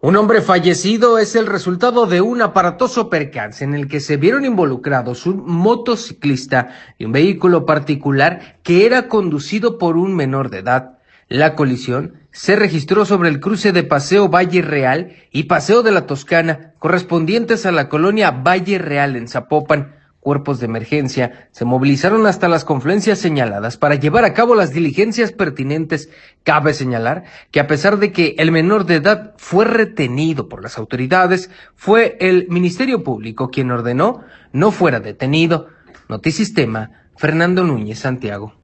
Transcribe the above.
Un hombre fallecido es el resultado de un aparatoso percance en el que se vieron involucrados un motociclista y un vehículo particular que era conducido por un menor de edad. La colisión se registró sobre el cruce de Paseo Valle Real y Paseo de la Toscana, correspondientes a la colonia Valle Real en Zapopan. Cuerpos de emergencia se movilizaron hasta las confluencias señaladas para llevar a cabo las diligencias pertinentes. Cabe señalar que a pesar de que el menor de edad fue retenido por las autoridades, fue el Ministerio Público quien ordenó no fuera detenido. Notisistema, Fernando Núñez, Santiago.